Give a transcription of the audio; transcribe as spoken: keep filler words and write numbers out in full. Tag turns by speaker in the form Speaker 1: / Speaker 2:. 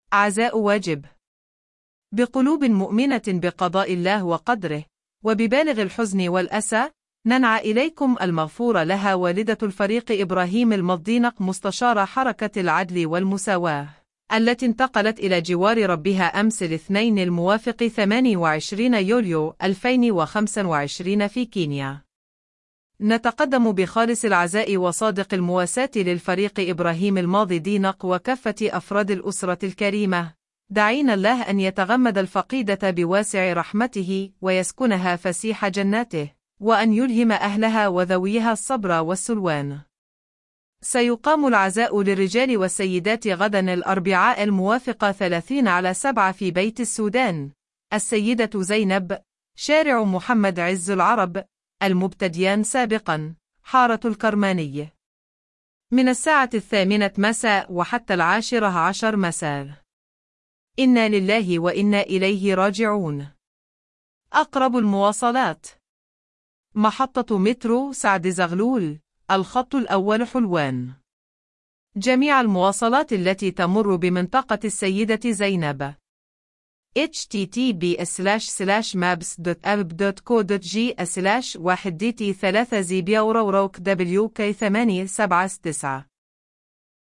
Speaker 1: عزاء واجب. بقلوب مؤمنة بقضاء الله وقدره، وببالغ الحزن والأسى، ننعى إليكم المغفور لها والدة الفريق إبراهيم المضينق مستشار حركة العدل والمساواة، التي انتقلت إلى جوار ربها أمس الاثنين الموافق ثمانية وعشرين يوليو ألفين وخمسة وعشرين في كينيا. نتقدم بخالص العزاء وصادق المواساة للفريق إبراهيم المضينق وكافة أفراد الأسرة الكريمة، داعين الله أن يتغمد الفقيدة بواسع رحمته ويسكنها فسيح جناته، وأن يلهم أهلها وذويها الصبر والسلوان. سيقام العزاء للرجال والسيدات غدا الأربعاء الموافق ثلاثين على سبعة في بيت السودان، السيدة زينب، شارع محمد عز العرب، المبتديان سابقا، حارة الكرماني، من الساعة الثامنة مساء وحتى العاشرة عشر مساء. إنا لله وإنا إليه راجعون. أقرب المواصلات: محطة مترو سعد زغلول، الخط الأول حلوان. جميع المواصلات التي تمر بمنطقة السيدة زينب. إتش تي تي بي سلاش سلاش مابس دوت ألب دوت كو دوت جي سلاش واحد دي تي ثلاثة زي بيورو روك دبليو كي ثمانية سبعة تسعة